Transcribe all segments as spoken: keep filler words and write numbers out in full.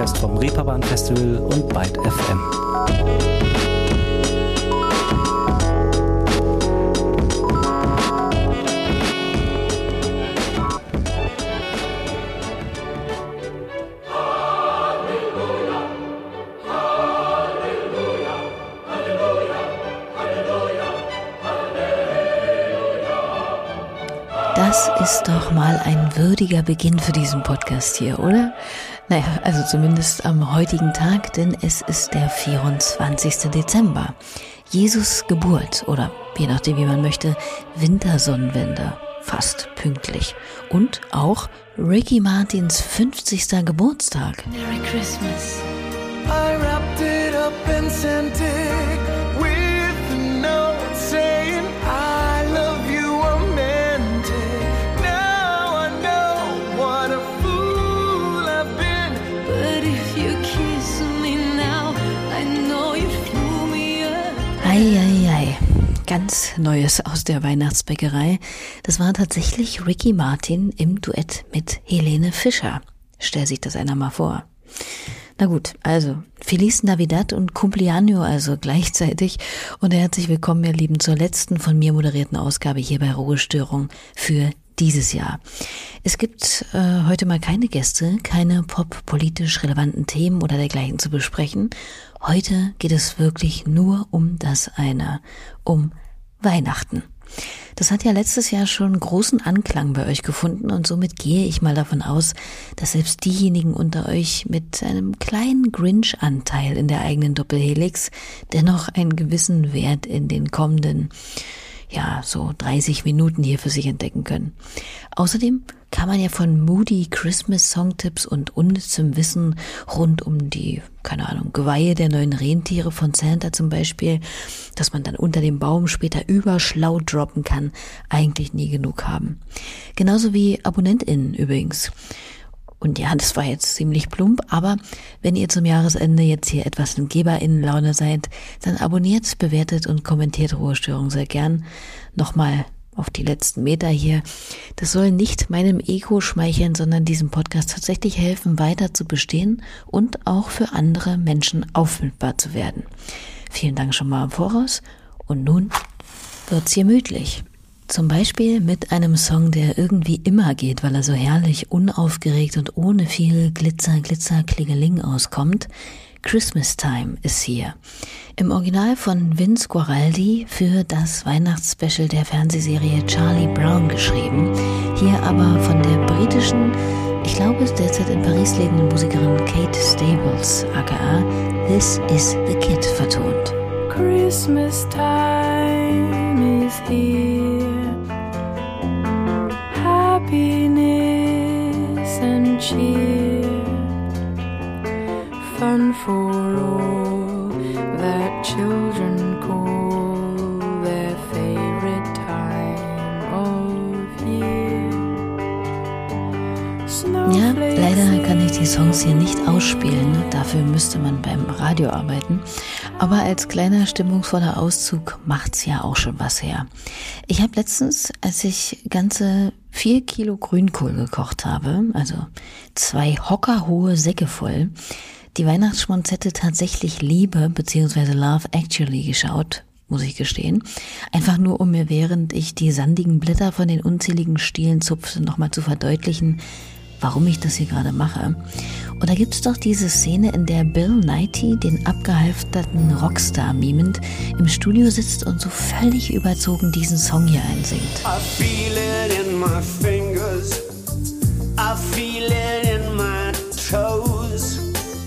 Podcast vom Reeperbahn Festival und Byte F M. Das ist doch mal ein würdiger Beginn für diesen Podcast hier, oder? Naja, also zumindest am heutigen Tag, denn es ist der vierundzwanzigste Dezember. Jesus Geburt oder, je nachdem wie man möchte, Wintersonnenwende. Fast pünktlich. Und auch Ricky Martins fünfzigster Geburtstag. Merry Christmas. I wrapped it up and sent it with a note saying I love you. Eieiei, ganz Neues aus der Weihnachtsbäckerei. Das war tatsächlich Ricky Martin im Duett mit Helene Fischer. Stell sich das einer mal vor. Na gut, also Feliz Navidad und Cumpleaños also gleichzeitig und herzlich willkommen, ihr Lieben, zur letzten von mir moderierten Ausgabe hier bei Ruhestörung für dieses Jahr. Es gibt äh, heute mal keine Gäste, keine pop-politisch relevanten Themen oder dergleichen zu besprechen. Heute geht es wirklich nur um das eine, um Weihnachten. Das hat ja letztes Jahr schon großen Anklang bei euch gefunden und somit gehe ich mal davon aus, dass selbst diejenigen unter euch mit einem kleinen Grinch-Anteil in der eigenen Doppelhelix dennoch einen gewissen Wert in den kommenden ja, so dreißig Minuten hier für sich entdecken können. Außerdem kann man ja von moody Christmas-Songtipps und unnützem Wissen rund um die, keine Ahnung, Geweihe der neuen Rentiere von Santa zum Beispiel, dass man dann unter dem Baum später überschlau droppen kann, eigentlich nie genug haben. Genauso wie AbonnentInnen übrigens. Und ja, das war jetzt ziemlich plump, aber wenn ihr zum Jahresende jetzt hier etwas in GeberInnenlaune seid, dann abonniert, bewertet und kommentiert Ruhestörung sehr gern. Nochmal auf die letzten Meter hier. Das soll nicht meinem Ego schmeicheln, sondern diesem Podcast tatsächlich helfen, weiter zu bestehen und auch für andere Menschen auffindbar zu werden. Vielen Dank schon mal im Voraus und nun wird's gemütlich. Zum Beispiel mit einem Song, der irgendwie immer geht, weil er so herrlich unaufgeregt und ohne viel Glitzer, Glitzer, Klingeling auskommt. Christmas Time ist hier. Im Original von Vince Guaraldi für das Weihnachtsspecial der Fernsehserie Charlie Brown geschrieben. Hier aber von der britischen, ich glaube derzeit in Paris lebenden Musikerin Kate Stables, aka This Is The Kid, vertont. Christmas time is here. Happiness and cheer, fun for all that children call their favorite time of year. Ja, leider kann ich die Songs hier nicht ausspielen, dafür müsste man beim Radio arbeiten. Aber als kleiner stimmungsvoller Auszug macht's ja auch schon was her. Ich habe letztens, als ich ganze vier Kilo Grünkohl gekocht habe, also zwei hockerhohe Säcke voll, die Weihnachtsschmonzette tatsächlich Liebe bzw. Love Actually geschaut, muss ich gestehen. Einfach nur, um mir während ich die sandigen Blätter von den unzähligen Stielen zupfte, nochmal zu verdeutlichen, warum ich das hier gerade mache. Und da gibt's doch diese Szene, in der Bill Nighy den abgehalfterten Rockstar mimend im Studio sitzt und so völlig überzogen diesen Song hier einsingt. I feel it in my fingers, I feel it in my toes.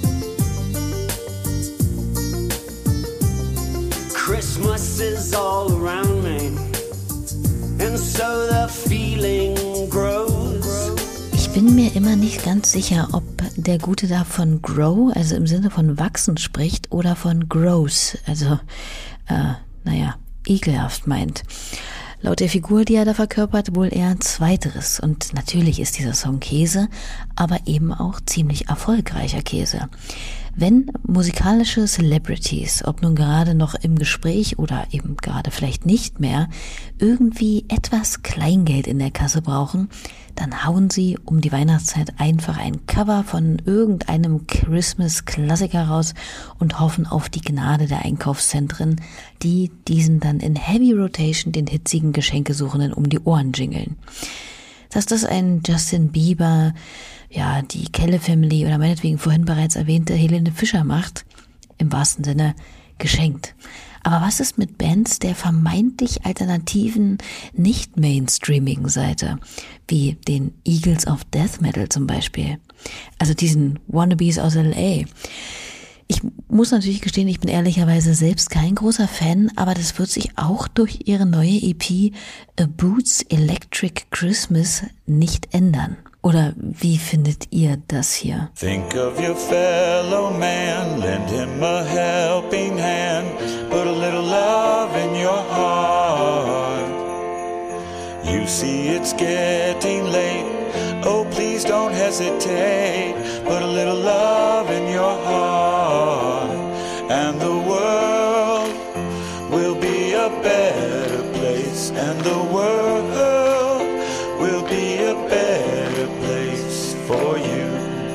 Christmas is all around me, and so the feeling grows. Ich bin mir immer nicht ganz sicher, ob der Gute da von grow, also im Sinne von wachsen spricht, oder von gross, also, äh, naja, ekelhaft meint. Laut der Figur, die er da verkörpert, wohl eher Zweiteres. Und natürlich ist dieser Song Käse, aber eben auch ziemlich erfolgreicher Käse. Wenn musikalische Celebrities, ob nun gerade noch im Gespräch oder eben gerade vielleicht nicht mehr, irgendwie etwas Kleingeld in der Kasse brauchen, dann hauen sie um die Weihnachtszeit einfach ein Cover von irgendeinem Christmas-Klassiker raus und hoffen auf die Gnade der Einkaufszentren, die diesen dann in Heavy Rotation den hitzigen Geschenkesuchenden um die Ohren jingeln. Dass das ein Justin Bieber, ja, die Kelle Family oder meinetwegen vorhin bereits erwähnte Helene Fischer macht, im wahrsten Sinne geschenkt. Aber was ist mit Bands der vermeintlich alternativen, nicht mainstreamigen Seite, wie den Eagles of Death Metal zum Beispiel? Also diesen Wannabes aus L A. Ich muss natürlich gestehen, ich bin ehrlicherweise selbst kein großer Fan, aber das wird sich auch durch ihre neue E P A Boots Electric Christmas nicht ändern. Oder wie findet ihr das hier? Think of your fellow man, lend him a helping hand, put a little love in your heart. You see it's getting late, oh please don't hesitate, put a little love in your heart, and the world will be a better place, and the world will be a better place for you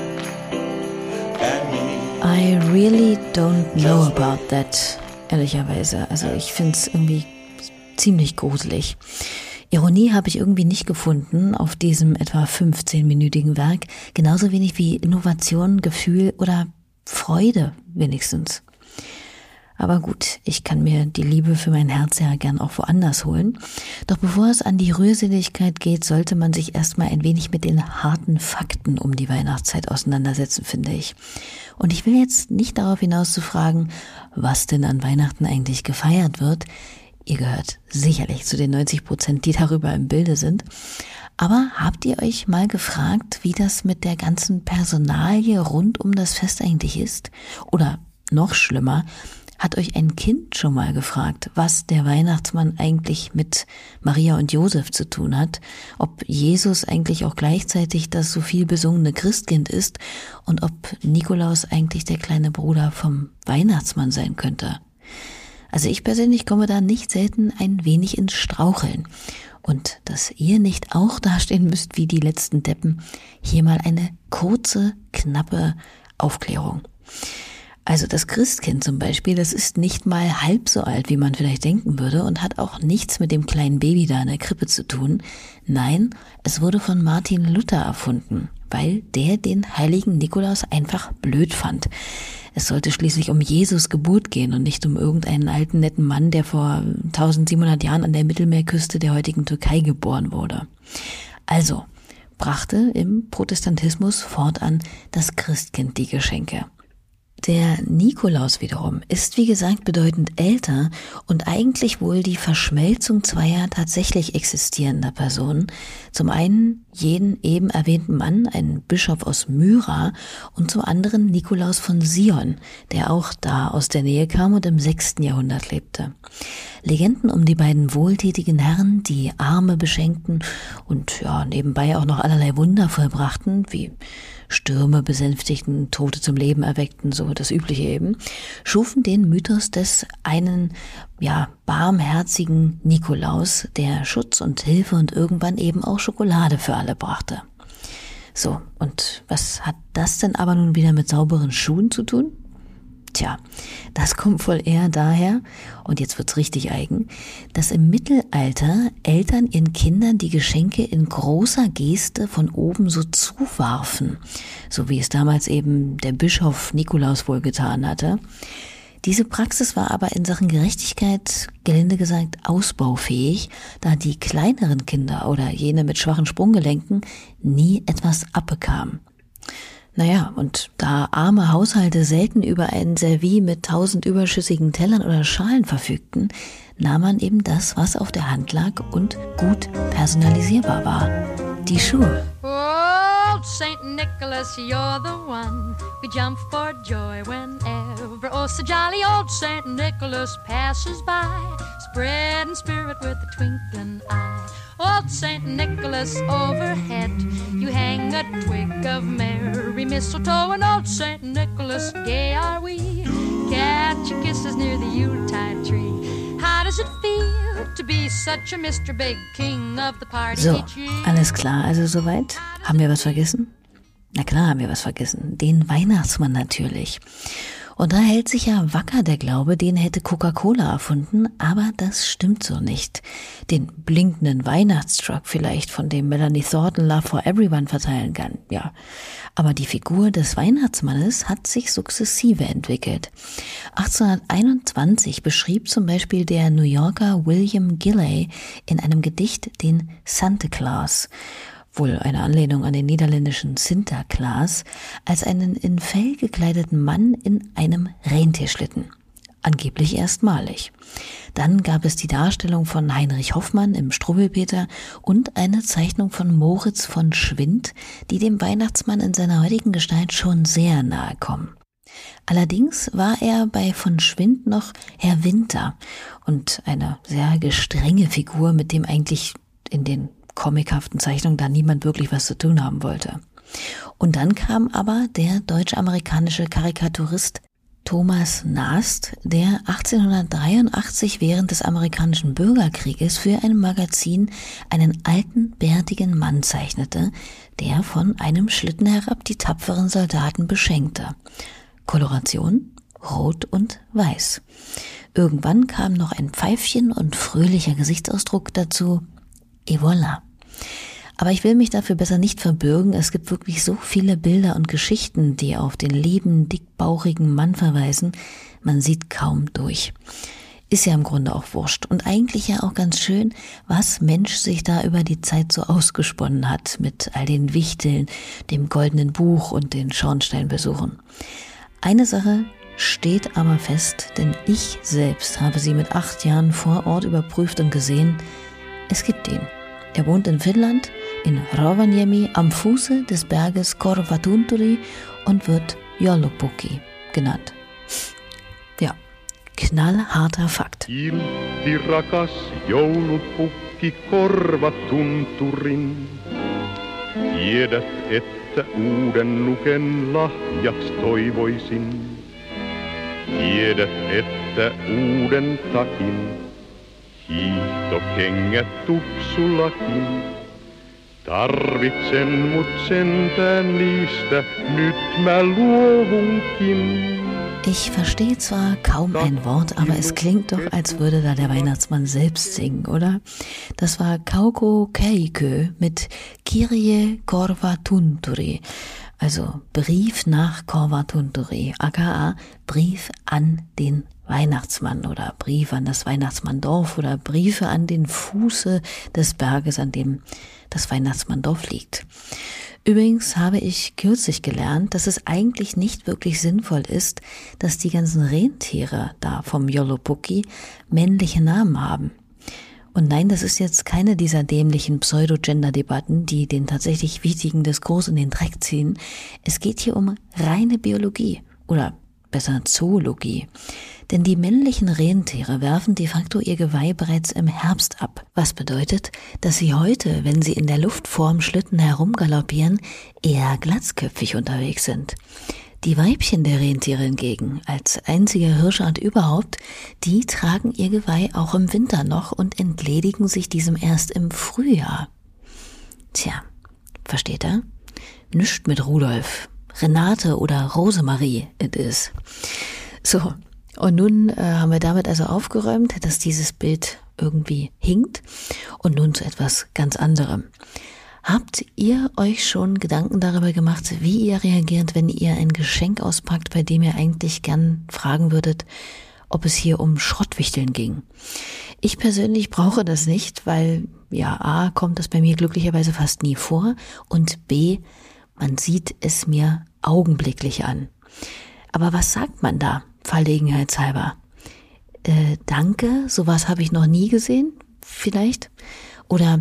and me. I really don't know about that, ehrlicherweise. Also ich finde es irgendwie ziemlich gruselig. Ironie habe ich irgendwie nicht gefunden auf diesem etwa fünfzehnminütigen Werk, genauso wenig wie Innovation, Gefühl oder Freude wenigstens. Aber gut, ich kann mir die Liebe für mein Herz ja gern auch woanders holen. Doch bevor es an die Rührseligkeit geht, sollte man sich erstmal ein wenig mit den harten Fakten um die Weihnachtszeit auseinandersetzen, finde ich. Und ich will jetzt nicht darauf hinaus zu fragen, was denn an Weihnachten eigentlich gefeiert wird. Ihr gehört sicherlich zu den neunzig Prozent, die darüber im Bilde sind. Aber habt ihr euch mal gefragt, wie das mit der ganzen Personalie rund um das Fest eigentlich ist? Oder noch schlimmer, hat euch ein Kind schon mal gefragt, was der Weihnachtsmann eigentlich mit Maria und Josef zu tun hat? Ob Jesus eigentlich auch gleichzeitig das so viel besungene Christkind ist und ob Nikolaus eigentlich der kleine Bruder vom Weihnachtsmann sein könnte? Also ich persönlich komme da nicht selten ein wenig ins Straucheln. Und dass ihr nicht auch dastehen müsst wie die letzten Deppen, hier mal eine kurze, knappe Aufklärung. Also das Christkind zum Beispiel, das ist nicht mal halb so alt, wie man vielleicht denken würde und hat auch nichts mit dem kleinen Baby da in der Krippe zu tun. Nein, es wurde von Martin Luther erfunden, weil der den heiligen Nikolaus einfach blöd fand. Es sollte schließlich um Jesus Geburt gehen und nicht um irgendeinen alten, netten Mann, der vor eintausendsiebenhundert Jahren an der Mittelmeerküste der heutigen Türkei geboren wurde. Also brachte im Protestantismus fortan das Christkind die Geschenke. Der Nikolaus wiederum ist, wie gesagt, bedeutend älter und eigentlich wohl die Verschmelzung zweier tatsächlich existierender Personen. Zum einen jeden eben erwähnten Mann, ein Bischof aus Myra, und zum anderen Nikolaus von Sion, der auch da aus der Nähe kam und im sechsten Jahrhundert lebte. Legenden um die beiden wohltätigen Herren, die Arme beschenkten und ja nebenbei auch noch allerlei Wunder vollbrachten, wie Stürme besänftigten, Tote zum Leben erweckten, so das Übliche eben, schufen den Mythos des einen, ja, barmherzigen Nikolaus, der Schutz und Hilfe und irgendwann eben auch Schokolade für alle brachte. So, und was hat das denn aber nun wieder mit sauberen Schuhen zu tun? Tja, das kommt wohl eher daher, und jetzt wird's richtig eigen, dass im Mittelalter Eltern ihren Kindern die Geschenke in großer Geste von oben so zuwarfen, so wie es damals eben der Bischof Nikolaus wohl getan hatte. Diese Praxis war aber in Sachen Gerechtigkeit, gelinde gesagt, ausbaufähig, da die kleineren Kinder oder jene mit schwachen Sprunggelenken nie etwas abbekamen. Naja, und da arme Haushalte selten über ein Service mit tausend überschüssigen Tellern oder Schalen verfügten, nahm man eben das, was auf der Hand lag und gut personalisierbar war: die Schuhe. Old Saint Nicholas, you're the one. We jump for joy whenever, oh, so jolly old Saint Nicholas passes by, spreading spirit with a twinkling eye. Old Saint Nicholas overhead, You hang a twig of merry mistletoe, and old Saint Nicholas, gay are we. Catch your kisses near the Yuletide tree. How does it feel to be such a Mister Big King of the party So, each year? alles klar, also soweit? Haben wir was vergessen? Na klar haben wir was vergessen. Den Weihnachtsmann natürlich. Und da hält sich ja wacker der Glaube, den hätte Coca-Cola erfunden, aber das stimmt so nicht. Den blinkenden Weihnachtstruck vielleicht, von dem Melanie Thornton Love for Everyone verteilen kann, ja. Aber die Figur des Weihnachtsmannes hat sich sukzessive entwickelt. achtzehnhunderteinundzwanzig beschrieb zum Beispiel der New Yorker William Gilley in einem Gedicht den Santa Claus, wohl eine Anlehnung an den niederländischen Sinterklaas, als einen in Fell gekleideten Mann in einem Rentierschlitten. Angeblich erstmalig. Dann gab es die Darstellung von Heinrich Hoffmann im Struwwelpeter und eine Zeichnung von Moritz von Schwind, die dem Weihnachtsmann in seiner heutigen Gestalt schon sehr nahe kommen. Allerdings war er bei von Schwind noch Herr Winter und eine sehr gestrenge Figur, mit dem eigentlich in den comichaften Zeichnungen da niemand wirklich was zu tun haben wollte. Und dann kam aber der deutsch-amerikanische Karikaturist Thomas Nast, der achtzehnhundertdreiundachtzig während des amerikanischen Bürgerkrieges für ein Magazin einen alten, bärtigen Mann zeichnete, der von einem Schlitten herab die tapferen Soldaten beschenkte. Koloration rot und weiß. Irgendwann kam noch ein Pfeifchen und fröhlicher Gesichtsausdruck dazu. Et voilà. Aber ich will mich dafür besser nicht verbürgen. Es gibt wirklich so viele Bilder und Geschichten, die auf den lieben, dickbauchigen Mann verweisen. Man sieht kaum durch. Ist ja im Grunde auch wurscht. Und eigentlich ja auch ganz schön, was Mensch sich da über die Zeit so ausgesponnen hat mit all den Wichteln, dem goldenen Buch und den Schornsteinbesuchen. Eine Sache steht aber fest, denn ich selbst habe sie mit acht Jahren vor Ort überprüft und gesehen, es gibt ihn. Er wohnt in Finnland, in Rovaniemi, am Fuße des Berges Korvatunturi und wird Joulupukki genannt. Ja, knallharter Fakt. Kiltti rakas joulupukki Korvatunturin. Tiedät, että uuden nuken lahjaks toivoisin. Tiedät, että uuden takin. Hiihtokengät tupsullakin. Tarvitsen mut sentään niistä, nyt mä luovunkin. Ich verstehe zwar kaum ein Wort, aber es klingt doch, als würde da der Weihnachtsmann selbst singen, oder? Das war Kauko Keikö mit Kyrie Korvatunturi, also Brief nach Korvatunturi, aka Brief an den Weihnachtsmann oder Brief an das Weihnachtsmanndorf oder Briefe an den Fuße des Berges, an dem das Weihnachtsmanndorf liegt. Übrigens habe ich kürzlich gelernt, dass es eigentlich nicht wirklich sinnvoll ist, dass die ganzen Rentiere da vom Joulupukki männliche Namen haben. Und nein, das ist jetzt keine dieser dämlichen Pseudo-Gender-Debatten, die den tatsächlich wichtigen Diskurs in den Dreck ziehen. Es geht hier um reine Biologie oder besser Zoologie. Denn die männlichen Rentiere werfen de facto ihr Geweih bereits im Herbst ab. Was bedeutet, dass sie heute, wenn sie in der Luft vorm Schlitten herumgaloppieren, eher glatzköpfig unterwegs sind. Die Weibchen der Rentiere hingegen, als einzige Hirschart überhaupt, die tragen ihr Geweih auch im Winter noch und entledigen sich diesem erst im Frühjahr. Tja, versteht er? Nischt mit Rudolf, Renate oder Rosemarie it is. So, und nun äh, haben wir damit also aufgeräumt, dass dieses Bild irgendwie hinkt. Und nun zu etwas ganz anderem. Habt ihr euch schon Gedanken darüber gemacht, wie ihr reagiert, wenn ihr ein Geschenk auspackt, bei dem ihr eigentlich gern fragen würdet, ob es hier um Schrottwichteln ging? Ich persönlich brauche das nicht, weil ja, A, kommt das bei mir glücklicherweise fast nie vor und B, man sieht es mir augenblicklich an. Aber was sagt man da, verlegenheitshalber? Äh, danke, sowas habe ich noch nie gesehen, vielleicht? Oder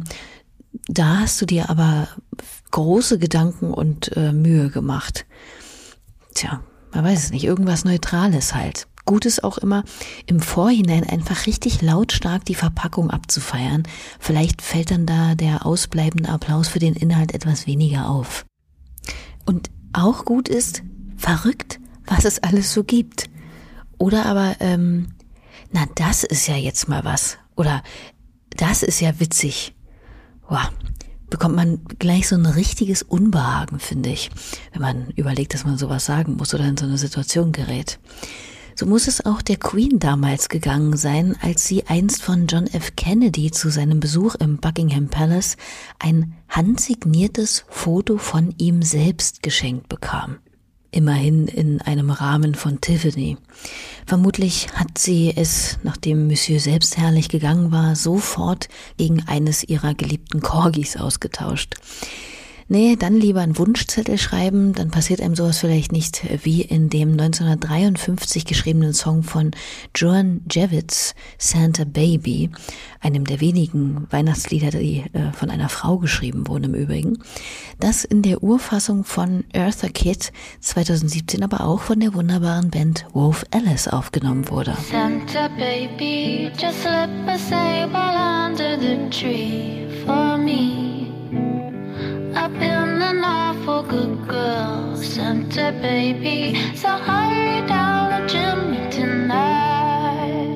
da hast du dir aber große Gedanken und äh, Mühe gemacht. Tja, man weiß es nicht, irgendwas Neutrales halt. gut ist auch immer, im Vorhinein einfach richtig lautstark die Verpackung abzufeiern. Vielleicht fällt dann da der ausbleibende Applaus für den Inhalt etwas weniger auf. Und auch gut ist, verrückt, was es alles so gibt. Oder aber, ähm, na, das ist ja jetzt mal was. Oder das ist ja witzig. Wow, bekommt man gleich so ein richtiges Unbehagen, finde ich, wenn man überlegt, dass man sowas sagen muss oder in so eine Situation gerät. So muss es auch der Queen damals gegangen sein, als sie einst von John F. Kennedy zu seinem Besuch im Buckingham Palace ein handsigniertes Foto von ihm selbst geschenkt bekam. Immerhin in einem Rahmen von Tiffany. Vermutlich hat sie es, nachdem Monsieur selbst herrlich gegangen war, sofort gegen eines ihrer geliebten Corgis ausgetauscht. Nee, dann lieber einen Wunschzettel schreiben, dann passiert einem sowas vielleicht nicht wie in dem neunzehnhundertdreiundfünfzig geschriebenen Song von Joan Jett, Santa Baby, einem der wenigen Weihnachtslieder, die äh, von einer Frau geschrieben wurden im Übrigen, das in der Urfassung von Eartha Kitt zweitausendsiebzehn aber auch von der wunderbaren Band Wolf Alice aufgenommen wurde. Santa Baby, just slip a sable under the tree for me. I've been an awful good girl, Santa baby, so hurry down the chimney tonight.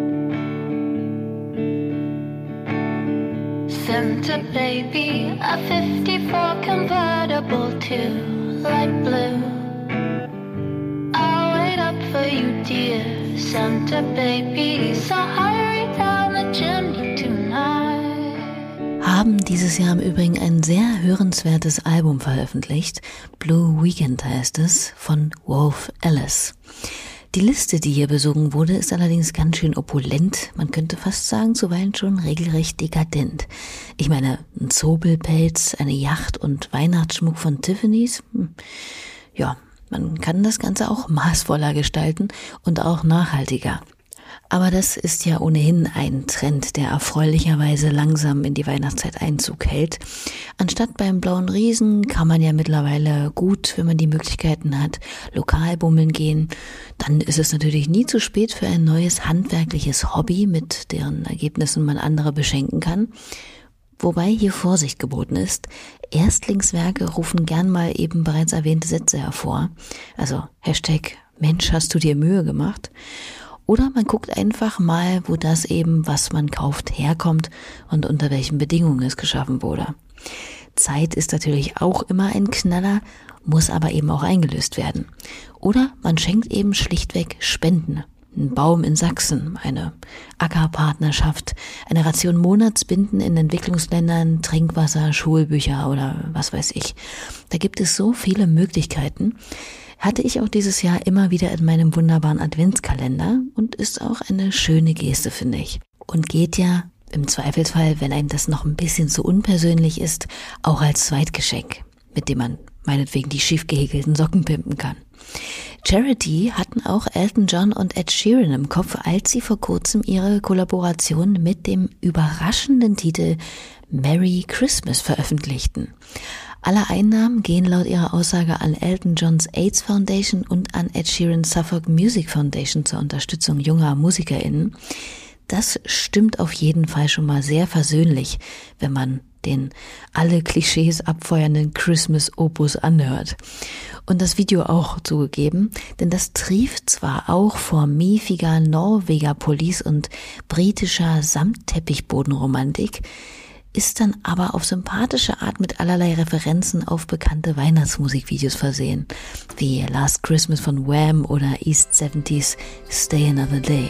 Santa baby, a fifty-four convertible to light blue. I'll wait up for you, dear Santa baby, so hurry down the chimney tonight. Haben dieses Jahr im Übrigen ein sehr hörenswertes Album veröffentlicht. Blue Weekend heißt es, von Wolf Alice. Die Liste, die hier besungen wurde, ist allerdings ganz schön opulent. Man könnte fast sagen, zuweilen schon regelrecht dekadent. Ich meine, ein Zobelpelz, eine Yacht und Weihnachtsschmuck von Tiffany's. Hm. Ja, man kann das Ganze auch maßvoller gestalten und auch nachhaltiger. Aber das ist ja ohnehin ein Trend, der erfreulicherweise langsam in die Weihnachtszeit Einzug hält. Anstatt beim Blauen Riesen kann man ja mittlerweile gut, wenn man die Möglichkeiten hat, lokal bummeln gehen. Dann ist es natürlich nie zu spät für ein neues handwerkliches Hobby, mit deren Ergebnissen man andere beschenken kann. Wobei hier Vorsicht geboten ist. Erstlingswerke rufen gern mal eben bereits erwähnte Sätze hervor. Also Hashtag Mensch, hast du dir Mühe gemacht? Oder man guckt einfach mal, wo das eben, was man kauft, herkommt und unter welchen Bedingungen es geschaffen wurde. Zeit ist natürlich auch immer ein Knaller, muss aber eben auch eingelöst werden. Oder man schenkt eben schlichtweg Spenden. Ein Baum in Sachsen, eine Ackerpartnerschaft, eine Ration Monatsbinden in Entwicklungsländern, Trinkwasser, Schulbücher oder was weiß ich. Da gibt es so viele Möglichkeiten. Hatte ich auch dieses Jahr immer wieder in meinem wunderbaren Adventskalender und ist auch eine schöne Geste, finde ich. Und geht ja im Zweifelsfall, wenn einem das noch ein bisschen zu unpersönlich ist, auch als Zweitgeschenk, mit dem man meinetwegen die schief gehäkelten Socken pimpen kann. Charity hatten auch Elton John und Ed Sheeran im Kopf, als sie vor kurzem ihre Kollaboration mit dem überraschenden Titel Merry Christmas veröffentlichten. Alle Einnahmen gehen laut ihrer Aussage an Elton Johns AIDS Foundation und an Ed Sheerans Suffolk Music Foundation zur Unterstützung junger MusikerInnen. Das stimmt auf jeden Fall schon mal sehr versöhnlich, wenn man den alle Klischees abfeuernden Christmas-Opus anhört. Und das Video auch zugegeben, denn das trieft zwar auch vor miefiger Norweger-Police und britischer Samtteppichbodenromantik, ist dann aber auf sympathische Art mit allerlei Referenzen auf bekannte Weihnachtsmusikvideos versehen, wie Last Christmas von Wham oder East seventies Stay Another Day.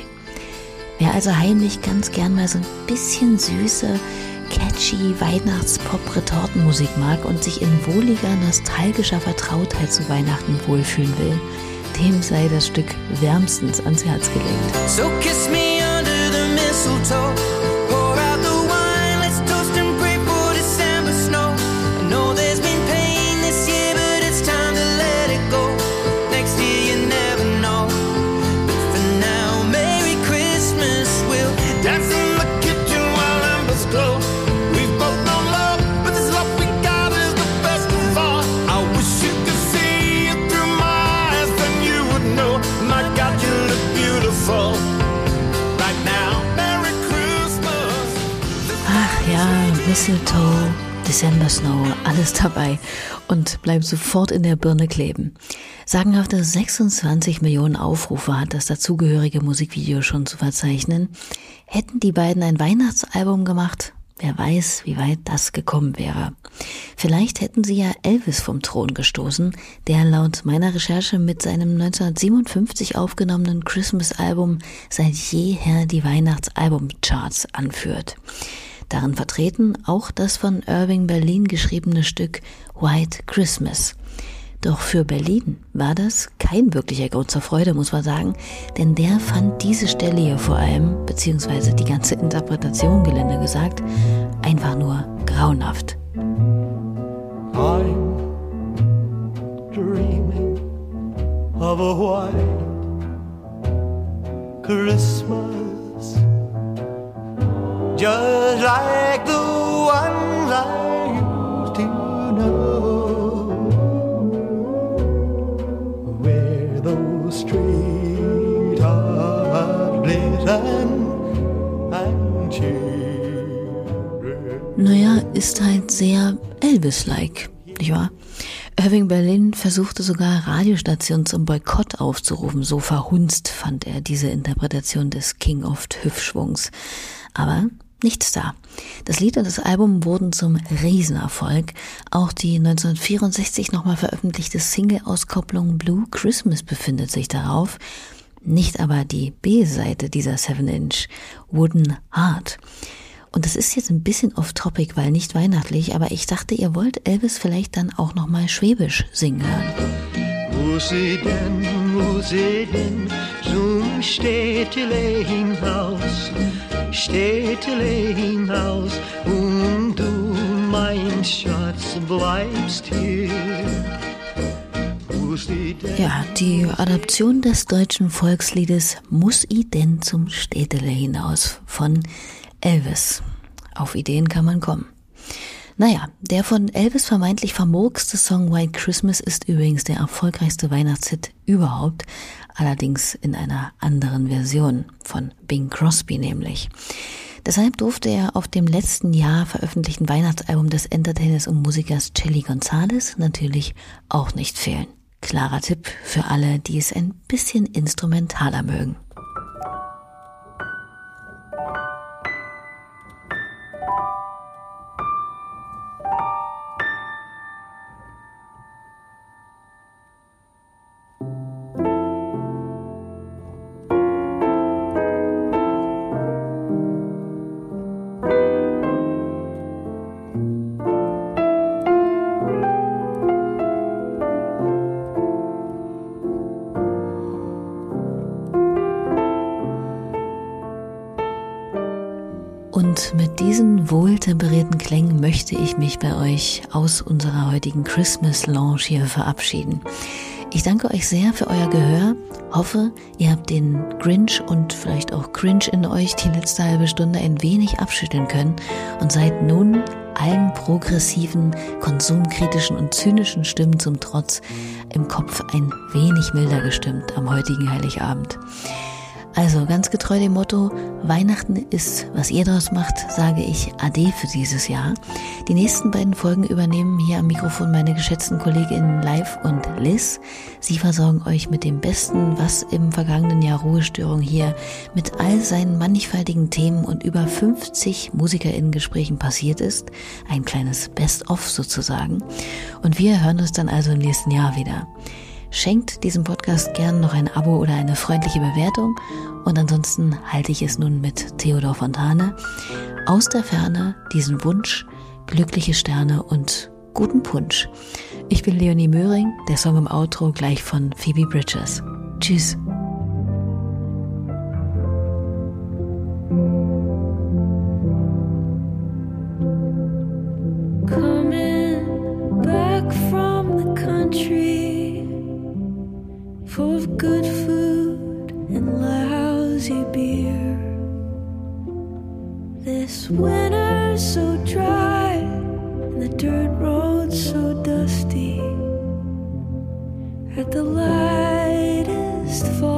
Wer also heimlich ganz gern mal so ein bisschen süße, catchy Weihnachts-Pop-Retortenmusik mag und sich in wohliger, nostalgischer Vertrautheit zu Weihnachten wohlfühlen will, dem sei das Stück wärmstens ans Herz gelegt. So kiss me under the mistletoe. God, you look beautiful. Mistletoe, December Snow, alles dabei und bleibt sofort in der Birne kleben. Sagenhafte sechsundzwanzig Millionen Aufrufe hat das dazugehörige Musikvideo schon zu verzeichnen. Hätten die beiden ein Weihnachtsalbum gemacht, wer weiß, wie weit das gekommen wäre. Vielleicht hätten sie ja Elvis vom Thron gestoßen, der laut meiner Recherche mit seinem neunzehnhundertsiebenundfünfzig aufgenommenen Christmas-Album seit jeher die Weihnachtsalbumcharts anführt. Darin vertreten auch das von Irving Berlin geschriebene Stück White Christmas. Doch für Berlin war das kein wirklicher Grund zur Freude, muss man sagen, denn der fand diese Stelle hier vor allem, beziehungsweise die ganze Interpretation, gelinde gesagt, einfach nur grauenhaft. I'm dreaming of a white Christmas, just like the ones I used to know, where those streets are glisten and children. Naja, ist halt sehr Elvis-like, nicht wahr? Irving Berlin versuchte sogar Radiostationen zum Boykott aufzurufen, so verhunzt fand er diese Interpretation des King of Hüftschwungs. Aber nichts da. Das Lied und das Album wurden zum Riesenerfolg. Auch die neunzehnhundertvierundsechzig nochmal veröffentlichte Single-Auskopplung Blue Christmas befindet sich darauf. Nicht aber die B-Seite dieser seven inch, Wooden Heart. Und das ist jetzt ein bisschen off-topic, weil nicht weihnachtlich, aber ich dachte, ihr wollt Elvis vielleicht dann auch nochmal Schwäbisch singen hören. Wo sie denn, wo sie denn zum Städtele hinaus, Städtele hinaus, und du, mein Schatz, bleibst hier. Ja, die Adaption des deutschen Volksliedes Muss i denn zum Städtele hinaus von Elvis. Auf Ideen kann man kommen. Naja, der von Elvis vermeintlich vermurkste Song White Christmas ist übrigens der erfolgreichste Weihnachtshit überhaupt, allerdings in einer anderen Version, von Bing Crosby nämlich. Deshalb durfte er auf dem letzten Jahr veröffentlichten Weihnachtsalbum des Entertainers und Musikers Chilly Gonzales natürlich auch nicht fehlen. Klarer Tipp für alle, die es ein bisschen instrumentaler mögen. Und mit diesen wohltemperierten Klängen möchte ich mich bei euch aus unserer heutigen Christmas Lounge hier verabschieden. Ich danke euch sehr für euer Gehör, hoffe, ihr habt den Grinch und vielleicht auch Cringe in euch die letzte halbe Stunde ein wenig abschütteln können und seid nun allen progressiven, konsumkritischen und zynischen Stimmen zum Trotz im Kopf ein wenig milder gestimmt am heutigen Heiligabend. Also ganz getreu dem Motto, Weihnachten ist, was ihr daraus macht, sage ich Ade für dieses Jahr. Die nächsten beiden Folgen übernehmen hier am Mikrofon meine geschätzten Kolleginnen Live und Liz. Sie versorgen euch mit dem Besten, was im vergangenen Jahr Ruhestörung hier mit all seinen mannigfaltigen Themen und über fünfzig MusikerInnen-Gesprächen passiert ist. Ein kleines Best-of sozusagen. Und wir hören uns dann also im nächsten Jahr wieder. Schenkt diesem Podcast gern noch ein Abo oder eine freundliche Bewertung und ansonsten halte ich es nun mit Theodor Fontane. Aus der Ferne diesen Wunsch, glückliche Sterne und guten Punsch. Ich bin Leonie Möhring, der Song im Outro gleich von Phoebe Bridgers. Tschüss. Coming back from the country, full of good food and lousy beer. This winter's so dry and the dirt road's so dusty. At the lightest fall